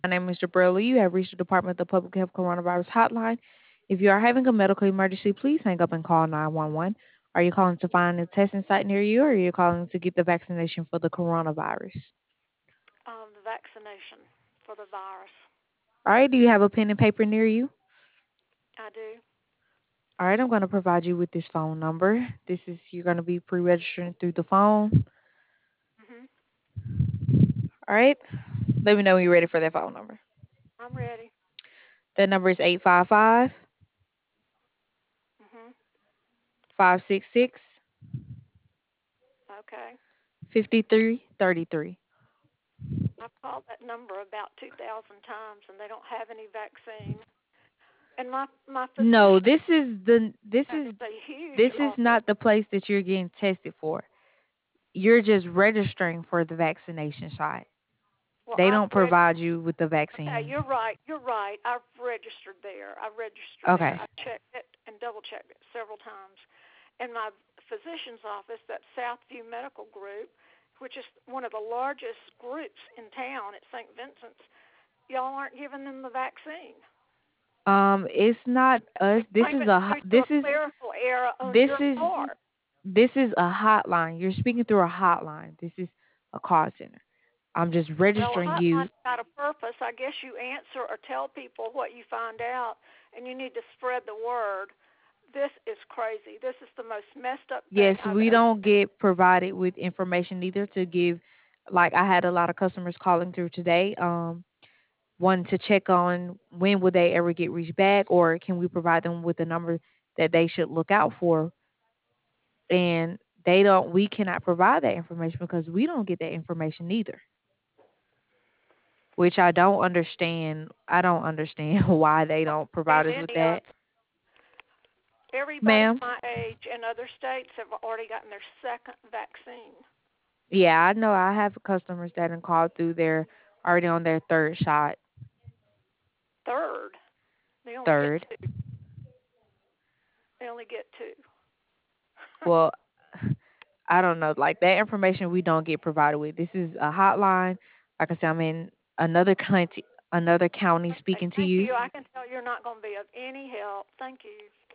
My name is Jabrilla. You have reached the Department of the Public Health Coronavirus Hotline. If you are having a medical emergency, please hang up and call 911. Are you calling to find a testing site near you, or are you calling to get the vaccination for the coronavirus? The vaccination for the virus. All right, do you have a pen and paper near you? I do. All right, I'm going to provide you with this phone number. You're going to be pre-registering through the phone. Mhm. All right, let me know when you're ready for that phone number. I'm ready. That number is 855 Mhm. 566 Okay. 5333. I've called that number about 2,000 times, and they don't have any vaccine. And my No, physician is a huge this is office. not the place that you're getting tested for. You're just registering for the vaccination shot. Well, They I've don't read. provide you with the Okay, vaccine. you're right. You're right. I've registered there. I registered there. Okay. I checked it and double checked it several times. And my physician's office, that Southview Medical Group, which is one of the largest groups in town at St. Vincent's, y'all aren't giving them the vaccine. It's not us. Claim it's due to a clerical error on This your is part. this is a hotline. You're speaking through a hotline. This is a call center. I'm just Well, a registering you. hotline's got a purpose. I guess you answer or tell people what you find out, and you need to spread the word. This is crazy. This is the most messed up thing Yes, I've we ever don't seen. get provided with information either to give. Like I had a lot of customers calling through today. Wanting to check on when would they ever get reached back, or can we provide them with a number that they should look out for, and we cannot provide that information because we don't get that information either, which I don't understand why they don't provide And us with any of that. everybody Ma'am. my age in other states have already gotten their second vaccine. Yeah, I know. I have customers that have called through, they're already on their third shot. Third, they only get Third. two. They only get two. Well, I don't know. Like that information we don't get provided with. This is a hotline. Like I said, I'm in another county Okay, speaking to thank you. you. I can tell you're not going to be of any help. Thank you.